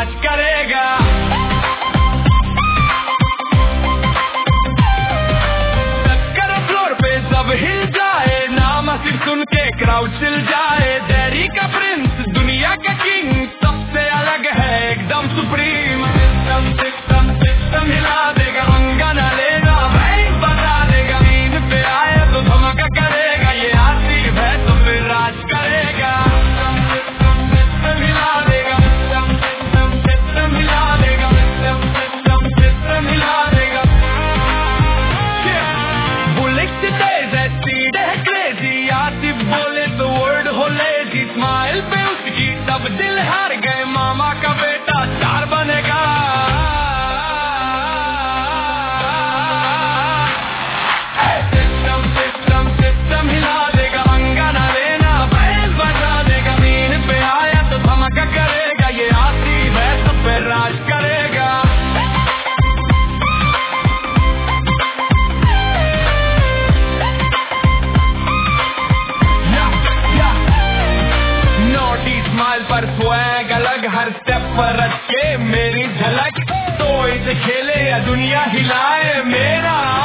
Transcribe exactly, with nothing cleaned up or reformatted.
राज करेगा। टक्कर फ्लोर पे सब हिल जाए, नाम सिर्फ सुन के क्राउड चिल जाए। डेरी का प्रिंस दुनिया का किंग, सबसे अलग है एकदम सुप्रीम। सिस्टम सिस्टम सिस्टम हिला देगा, पंगा न लेगा, बैंक बता देगा। नींद पे आए तो धमाका करेगा, ये आसिफ है तो फिर राज करेगा। सिस्टम सिस्टम हिला देगा, सिस्टम सिस्टम सिस्टम हिला देगा, सिस्टम सिस्टम सिस्टम हिला देगा। बुलेट तेज है, स्पीड है क्रेजी, आसिफ बोले तो वर्ड हो लेजी। स्माइल पे उसकी सब दिल हार गए, मामा का बेटा स्टार बनेगा। सिस्टम सिस्टम सिस्टम हिला देगा, पंगा न लेना, बैंड बजा देगा। मीन पे आया तो धमाका करेगा, ये आसिफ है तो फिर राज करेगा। नोटी स्माइल पर स्वैग अलग, हर स्टेप पर रख के मेरी झलक। तो इसे खेले या दुनिया हिलाए, मेरा